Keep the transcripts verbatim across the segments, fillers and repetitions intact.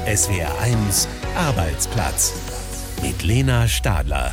S W R eins Arbeitsplatz mit Lena Stadler.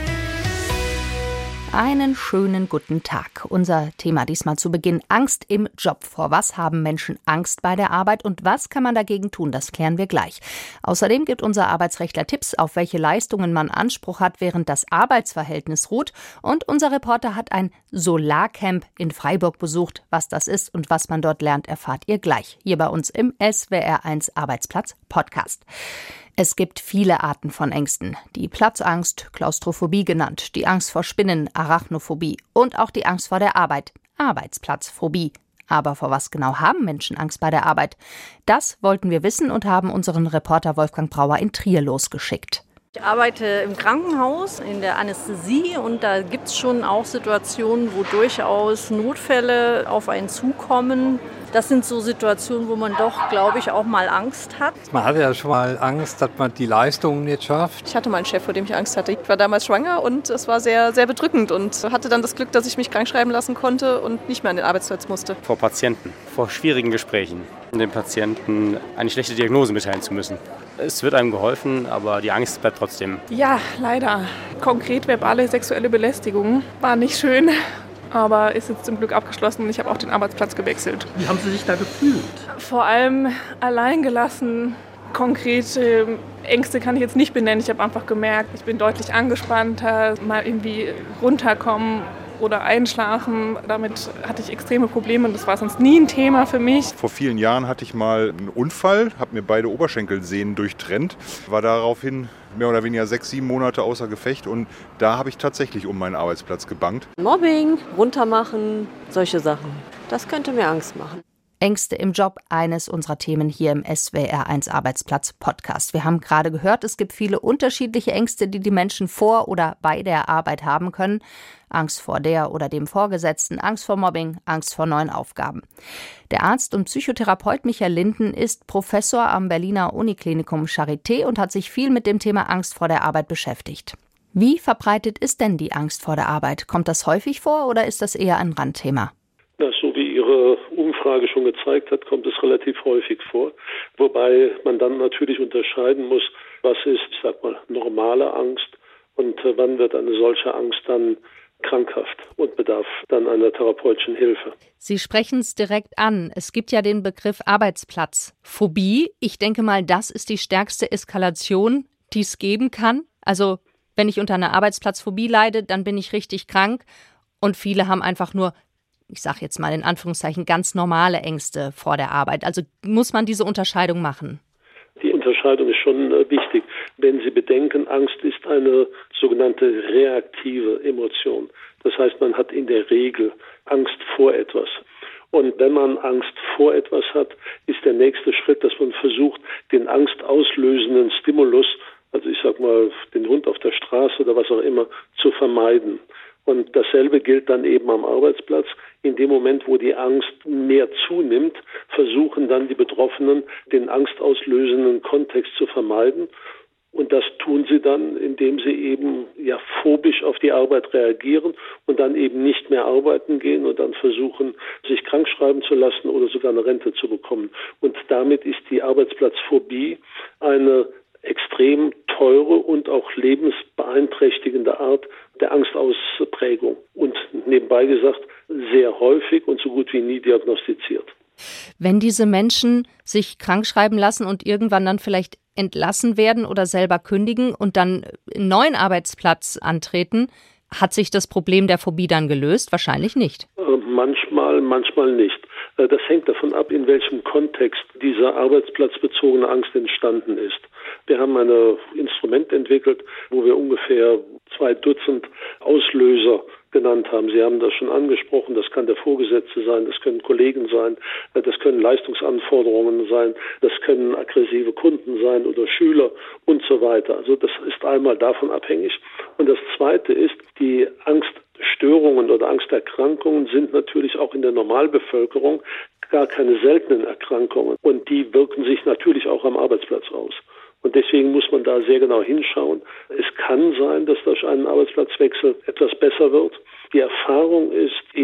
Einen schönen guten Tag. Unser Thema diesmal zu Beginn: Angst im Job. Vor was haben Menschen Angst bei der Arbeit und was kann man dagegen tun? Das klären wir gleich. Außerdem gibt unser Arbeitsrechtler Tipps, auf welche Leistungen man Anspruch hat, während das Arbeitsverhältnis ruht. Und unser Reporter hat ein Solarcamp in Freiburg besucht. Was das ist und was man dort lernt, erfahrt ihr gleich. Hier bei uns im S W R eins Arbeitsplatz Podcast. Es gibt viele Arten von Ängsten. Die Platzangst, Klaustrophobie genannt, die Angst vor Spinnen, Arachnophobie und auch die Angst vor der Arbeit, Arbeitsplatzphobie. Aber vor was genau haben Menschen Angst bei der Arbeit? Das wollten wir wissen und haben unseren Reporter Wolfgang Brauer in Trier losgeschickt. Ich arbeite im Krankenhaus in der Anästhesie und da gibt es schon auch Situationen, wo durchaus Notfälle auf einen zukommen. Das sind so Situationen, wo man doch, glaube ich, auch mal Angst hat. Man hatte ja schon mal Angst, dass man die Leistungen nicht schafft. Ich hatte mal einen Chef, vor dem ich Angst hatte. Ich war damals schwanger und es war sehr, sehr bedrückend und hatte dann das Glück, dass ich mich krank schreiben lassen konnte und nicht mehr an den Arbeitsplatz musste. Vor Patienten, vor schwierigen Gesprächen, den Patienten eine schlechte Diagnose mitteilen zu müssen. Es wird einem geholfen, aber die Angst bleibt trotzdem. Ja, leider. Konkret verbale sexuelle Belästigung war nicht schön. Aber ist jetzt zum Glück abgeschlossen und ich habe auch den Arbeitsplatz gewechselt. Wie haben Sie sich da gefühlt? Vor allem alleingelassen. Konkrete Ängste kann ich jetzt nicht benennen. Ich habe einfach gemerkt, ich bin deutlich angespannter, mal irgendwie runterkommen oder einschlafen. Damit hatte ich extreme Probleme und das war sonst nie ein Thema für mich. Vor vielen Jahren hatte ich mal einen Unfall, habe mir beide Oberschenkelsehnen durchtrennt, war daraufhin mehr oder weniger sechs, sieben Monate außer Gefecht und da habe ich tatsächlich um meinen Arbeitsplatz gebangt. Mobbing, runtermachen, solche Sachen. Das könnte mir Angst machen. Ängste im Job, eines unserer Themen hier im S W R eins Arbeitsplatz Podcast. Wir haben gerade gehört, es gibt viele unterschiedliche Ängste, die die Menschen vor oder bei der Arbeit haben können. Angst vor der oder dem Vorgesetzten, Angst vor Mobbing, Angst vor neuen Aufgaben. Der Arzt und Psychotherapeut Michael Linden ist Professor am Berliner Uniklinikum Charité und hat sich viel mit dem Thema Angst vor der Arbeit beschäftigt. Wie verbreitet ist denn die Angst vor der Arbeit? Kommt das häufig vor oder ist das eher ein Randthema? Ja, so wie Ihre Umfrage schon gezeigt hat, kommt es relativ häufig vor. Wobei man dann natürlich unterscheiden muss, was ist, ich sag mal, normale Angst und äh, wann wird eine solche Angst dann krankhaft und bedarf dann einer therapeutischen Hilfe. Sie sprechen es direkt an. Es gibt ja den Begriff Arbeitsplatzphobie. Ich denke mal, das ist die stärkste Eskalation, die es geben kann. Also wenn ich unter einer Arbeitsplatzphobie leide, dann bin ich richtig krank. Und viele haben einfach nur, ich sage jetzt mal in Anführungszeichen, ganz normale Ängste vor der Arbeit. Also muss man diese Unterscheidung machen? Die Unterscheidung ist schon äh, wichtig. Wenn Sie bedenken, Angst ist eine sogenannte reaktive Emotion. Das heißt, man hat in der Regel Angst vor etwas. Und wenn man Angst vor etwas hat, ist der nächste Schritt, dass man versucht, den angstauslösenden Stimulus, also ich sag mal, den Hund auf der Straße oder was auch immer, zu vermeiden. Und dasselbe gilt dann eben am Arbeitsplatz. In dem Moment, wo die Angst mehr zunimmt, versuchen dann die Betroffenen, den angstauslösenden Kontext zu vermeiden. Und das tun sie dann, indem sie eben ja phobisch auf die Arbeit reagieren und dann eben nicht mehr arbeiten gehen und dann versuchen, sich krank schreiben zu lassen oder sogar eine Rente zu bekommen. Und damit ist die Arbeitsplatzphobie eine extrem teure und auch lebensbeeinträchtigende Art der Angstausprägung und nebenbei gesagt sehr häufig und so gut wie nie diagnostiziert. Wenn diese Menschen sich krank schreiben lassen und irgendwann dann vielleicht entlassen werden oder selber kündigen und dann einen neuen Arbeitsplatz antreten, hat sich das Problem der Phobie dann gelöst? Wahrscheinlich nicht. Äh, manchmal, manchmal nicht. Äh, das hängt davon ab, in welchem Kontext diese arbeitsplatzbezogene Angst entstanden ist. Wir haben ein Instrument entwickelt, wo wir ungefähr zwei Dutzend Auslöser genannt haben. Sie haben das schon angesprochen, das kann der Vorgesetzte sein, das können Kollegen sein, das können Leistungsanforderungen sein, das können aggressive Kunden sein oder Schüler und so weiter. Also das ist einmal davon abhängig. Und das Zweite ist, die Angststörungen oder Angsterkrankungen sind natürlich auch in der Normalbevölkerung gar keine seltenen Erkrankungen und die wirken sich natürlich auch am Arbeitsplatz aus. Und deswegen muss man da sehr genau hinschauen. Es kann sein, dass durch einen Arbeitsplatzwechsel etwas besser wird. Die Erfahrung ist eher,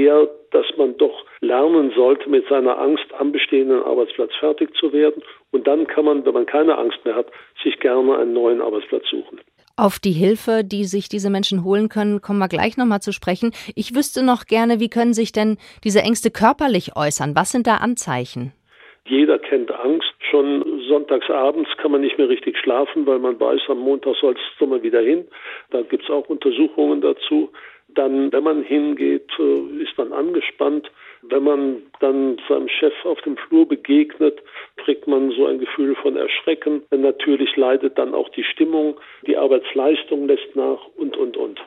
dass man doch lernen sollte, mit seiner Angst am bestehenden Arbeitsplatz fertig zu werden. Und dann kann man, wenn man keine Angst mehr hat, sich gerne einen neuen Arbeitsplatz suchen. Auf die Hilfe, die sich diese Menschen holen können, kommen wir gleich nochmal zu sprechen. Ich wüsste noch gerne, wie können sich denn diese Ängste körperlich äußern? Was sind da Anzeichen? Jeder kennt Angst. Schon sonntagsabends kann man nicht mehr richtig schlafen, weil man weiß, am Montag soll es mal wieder hin. Da gibt es auch Untersuchungen dazu. Dann, wenn man hingeht, ist man angespannt. Wenn man dann seinem Chef auf dem Flur begegnet, kriegt man so ein Gefühl von Erschrecken. Natürlich leidet dann auch die Stimmung, die Arbeitsleistung lässt nach und, und, und.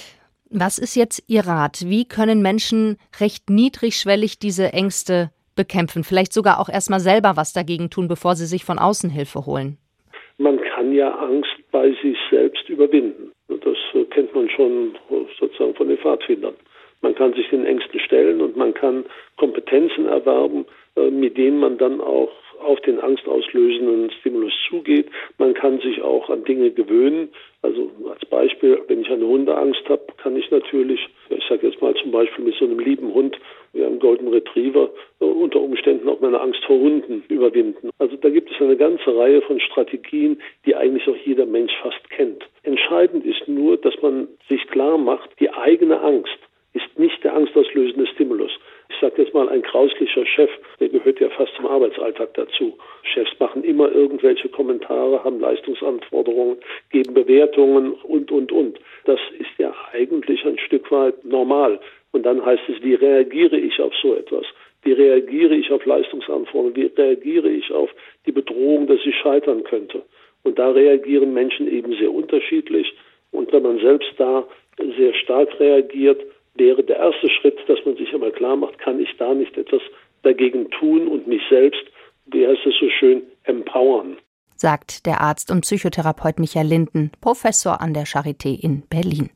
Was ist jetzt Ihr Rat? Wie können Menschen recht niedrigschwellig diese Ängste bekämpfen? Vielleicht sogar auch erstmal selber was dagegen tun, bevor sie sich von außen Hilfe holen. Man kann ja Angst bei sich selbst überwinden. Das kennt man schon sozusagen von den Pfadfindern. Man kann sich den Ängsten stellen und man kann Kompetenzen erwerben, mit denen man dann auch auf den angstauslösenden Stimulus zugeht. Man kann sich auch an Dinge gewöhnen. Also als Beispiel, wenn ich eine Hundeangst habe, kann ich natürlich, ich sage jetzt mal zum Beispiel mit so einem lieben Hund wie einem Golden Retriever, unter Umständen auch meine Angst vor Hunden überwinden. Also da gibt es eine ganze Reihe von Strategien, die eigentlich auch jeder Mensch fast kennt. Entscheidend ist nur, dass man sich klar macht, die eigene Angst ist nicht der angstauslösende Stimulus. Ich sage jetzt mal, ein grauslicher Chef, der gehört ja fast zum Arbeitsalltag dazu. Chefs machen immer irgendwelche Kommentare, haben Leistungsanforderungen, geben Bewertungen und, und, und. Das ist ja eigentlich ein Stück weit normal. Und dann heißt es, wie reagiere ich auf so etwas? Wie reagiere ich auf Leistungsanforderungen? Wie reagiere ich auf die Bedrohung, dass ich scheitern könnte? Und da reagieren Menschen eben sehr unterschiedlich. Und wenn man selbst da sehr stark reagiert, wäre der erste Schritt, dass man sich einmal klar macht, kann ich da nicht etwas dagegen tun und mich selbst, wie heißt es so schön, empowern. Sagt der Arzt und Psychotherapeut Michael Linden, Professor an der Charité in Berlin.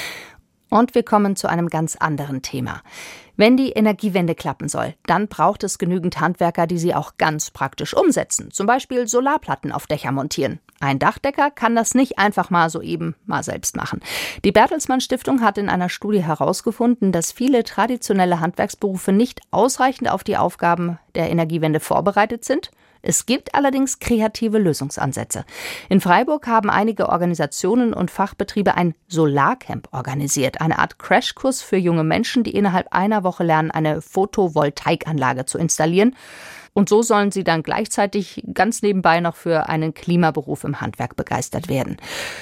Und wir kommen zu einem ganz anderen Thema. Wenn die Energiewende klappen soll, dann braucht es genügend Handwerker, die sie auch ganz praktisch umsetzen. Zum Beispiel Solarplatten auf Dächer montieren. Ein Dachdecker kann das nicht einfach mal so eben mal selbst machen. Die Bertelsmann Stiftung hat in einer Studie herausgefunden, dass viele traditionelle Handwerksberufe nicht ausreichend auf die Aufgaben der Energiewende vorbereitet sind. Es gibt allerdings kreative Lösungsansätze. In Freiburg haben einige Organisationen und Fachbetriebe ein Solarcamp organisiert. Eine Art Crashkurs für junge Menschen, die innerhalb einer Woche lernen, eine Photovoltaikanlage zu installieren. Und so sollen sie dann gleichzeitig ganz nebenbei noch für einen Klimaberuf im Handwerk begeistert werden.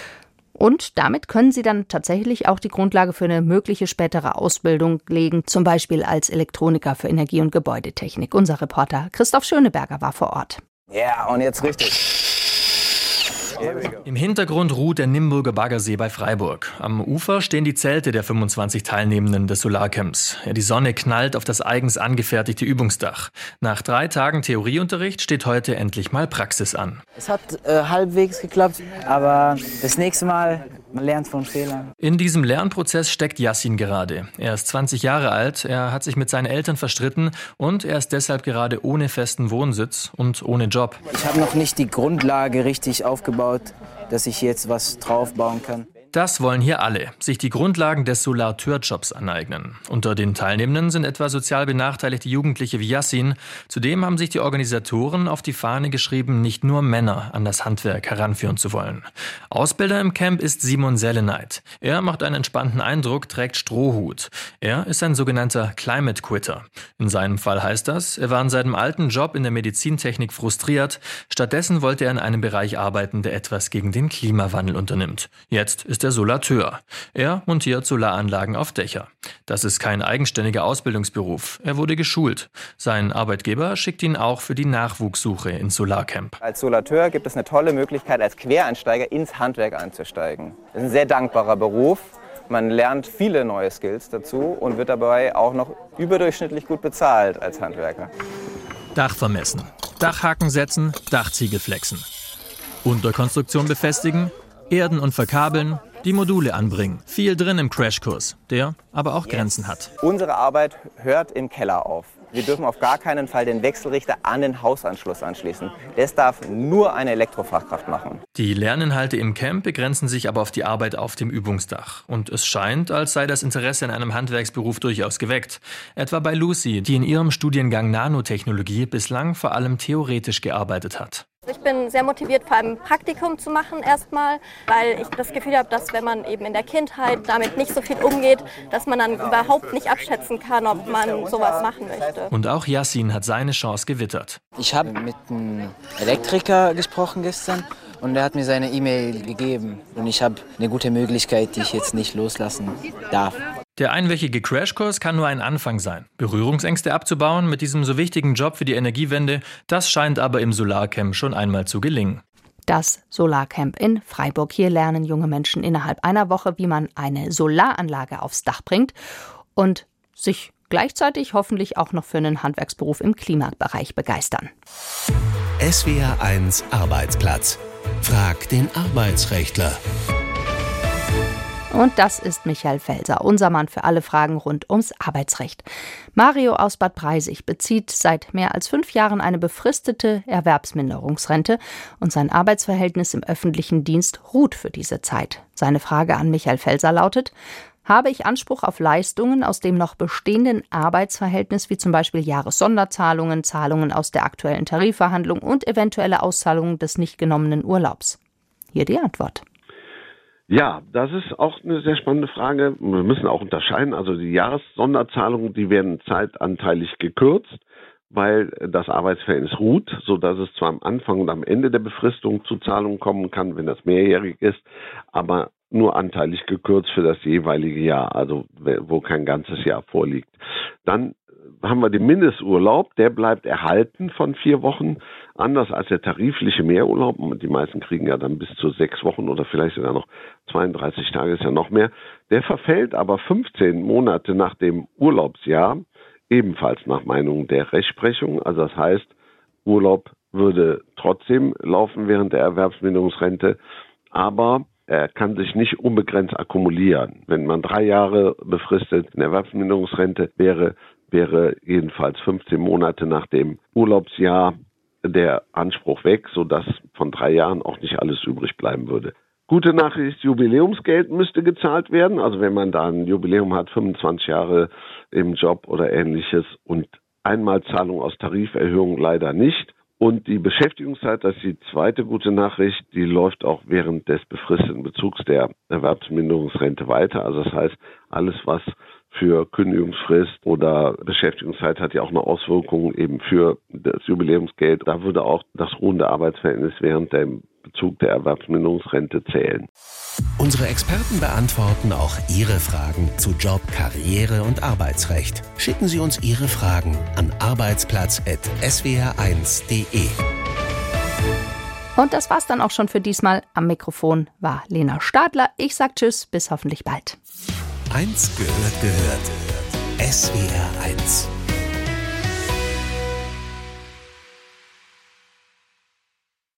Und damit können sie dann tatsächlich auch die Grundlage für eine mögliche spätere Ausbildung legen, zum Beispiel als Elektroniker für Energie- und Gebäudetechnik. Unser Reporter Christoph Schöneberger war vor Ort. Ja, yeah, und jetzt richtig. Im Hintergrund ruht der Nimburger Baggersee bei Freiburg. Am Ufer stehen die Zelte der fünfundzwanzig Teilnehmenden des Solarcamps. Ja, die Sonne knallt auf das eigens angefertigte Übungsdach. Nach drei Tagen Theorieunterricht steht heute endlich mal Praxis an. Es hat äh, halbwegs geklappt, aber das nächste Mal, man lernt von Fehlern. In diesem Lernprozess steckt Yassin gerade. Er ist zwanzig Jahre alt, er hat sich mit seinen Eltern verstritten und er ist deshalb gerade ohne festen Wohnsitz und ohne Job. Ich habe noch nicht die Grundlage richtig aufgebaut, dass ich jetzt was draufbauen kann. Das wollen hier alle, sich die Grundlagen des Solateurjobs aneignen. Unter den Teilnehmenden sind etwa sozial benachteiligte Jugendliche wie Yassin. Zudem haben sich die Organisatoren auf die Fahne geschrieben, nicht nur Männer an das Handwerk heranführen zu wollen. Ausbilder im Camp ist Simon Seleneit. Er macht einen entspannten Eindruck, trägt Strohhut. Er ist ein sogenannter Climate Quitter. In seinem Fall heißt das, er war in seinem alten Job in der Medizintechnik frustriert. Stattdessen wollte er in einem Bereich arbeiten, der etwas gegen den Klimawandel unternimmt. Jetzt ist der Solateur. Er montiert Solaranlagen auf Dächer. Das ist kein eigenständiger Ausbildungsberuf. Er wurde geschult. Sein Arbeitgeber schickt ihn auch für die Nachwuchssuche ins Solarcamp. Als Solateur gibt es eine tolle Möglichkeit, als Quereinsteiger ins Handwerk einzusteigen. Das ist ein sehr dankbarer Beruf. Man lernt viele neue Skills dazu und wird dabei auch noch überdurchschnittlich gut bezahlt als Handwerker. Dach vermessen, Dachhaken setzen, Dachziegel flexen. Unterkonstruktion befestigen, erden und verkabeln, Die Module anbringen. Viel drin im Crashkurs, der aber auch Grenzen hat. Unsere Arbeit hört im Keller auf. Wir dürfen auf gar keinen Fall den Wechselrichter an den Hausanschluss anschließen. Das darf nur eine Elektrofachkraft machen. Die Lerninhalte im Camp begrenzen sich aber auf die Arbeit auf dem Übungsdach. Und es scheint, als sei das Interesse in einem Handwerksberuf durchaus geweckt. Etwa bei Lucy, die in ihrem Studiengang Nanotechnologie bislang vor allem theoretisch gearbeitet hat. Ich bin sehr motiviert, vor allem ein Praktikum zu machen erstmal, weil ich das Gefühl habe, dass wenn man eben in der Kindheit damit nicht so viel umgeht, dass man dann überhaupt nicht abschätzen kann, ob man sowas machen möchte. Und auch Yassin hat seine Chance gewittert. Ich habe mit einem Elektriker gesprochen gestern und er hat mir seine E-Mail gegeben. Und ich habe eine gute Möglichkeit, die ich jetzt nicht loslassen darf. Der einwöchige Crashkurs kann nur ein Anfang sein. Berührungsängste abzubauen mit diesem so wichtigen Job für die Energiewende, das scheint aber im Solarcamp schon einmal zu gelingen. Das Solarcamp in Freiburg. Hier lernen junge Menschen innerhalb einer Woche, wie man eine Solaranlage aufs Dach bringt und sich gleichzeitig hoffentlich auch noch für einen Handwerksberuf im Klimabereich begeistern. S W R eins Arbeitsplatz. Frag den Arbeitsrechtler. Und das ist Michael Felser, unser Mann für alle Fragen rund ums Arbeitsrecht. Mario aus Bad Breisig bezieht seit mehr als fünf Jahren eine befristete Erwerbsminderungsrente und sein Arbeitsverhältnis im öffentlichen Dienst ruht für diese Zeit. Seine Frage an Michael Felser lautet: Habe ich Anspruch auf Leistungen aus dem noch bestehenden Arbeitsverhältnis, wie zum Beispiel Jahressonderzahlungen, Zahlungen aus der aktuellen Tarifverhandlung und eventuelle Auszahlungen des nicht genommenen Urlaubs? Hier die Antwort. Ja, das ist auch eine sehr spannende Frage. Wir müssen auch unterscheiden. Also die Jahressonderzahlungen, die werden zeitanteilig gekürzt, weil das Arbeitsverhältnis ruht, sodass es zwar am Anfang und am Ende der Befristung zu Zahlungen kommen kann, wenn das mehrjährig ist, aber nur anteilig gekürzt für das jeweilige Jahr, also wo kein ganzes Jahr vorliegt. Dann haben wir den Mindesturlaub, der bleibt erhalten von vier Wochen, anders als der tarifliche Mehrurlaub. Die meisten kriegen ja dann bis zu sechs Wochen oder vielleicht sogar noch zweiunddreißig Tage, ist ja noch mehr. Der verfällt aber fünfzehn Monate nach dem Urlaubsjahr, ebenfalls nach Meinung der Rechtsprechung. Also das heißt, Urlaub würde trotzdem laufen während der Erwerbsminderungsrente, aber er kann sich nicht unbegrenzt akkumulieren. Wenn man drei Jahre befristet in Erwerbsminderungsrente wäre, wäre jedenfalls fünfzehn Monate nach dem Urlaubsjahr der Anspruch weg, sodass von drei Jahren auch nicht alles übrig bleiben würde. Gute Nachricht, Jubiläumsgeld müsste gezahlt werden. Also wenn man da ein Jubiläum hat, fünfundzwanzig Jahre im Job oder ähnliches und Einmalzahlung aus Tariferhöhung leider nicht. Und die Beschäftigungszeit, das ist die zweite gute Nachricht, die läuft auch während des befristeten Bezugs der Erwerbsminderungsrente weiter. Also das heißt, alles was für Kündigungsfrist oder Beschäftigungszeit hat ja auch eine Auswirkung eben für das Jubiläumsgeld. Da würde auch das ruhende Arbeitsverhältnis während dem Bezug der Erwerbsminderungsrente zählen. Unsere Experten beantworten auch Ihre Fragen zu Job, Karriere und Arbeitsrecht. Schicken Sie uns Ihre Fragen an arbeitsplatz punkt s w r eins punkt d e. Und das war's dann auch schon für diesmal. Am Mikrofon war Lena Stadler. Ich sag Tschüss, bis hoffentlich bald. Eins gehört gehört. S W R eins.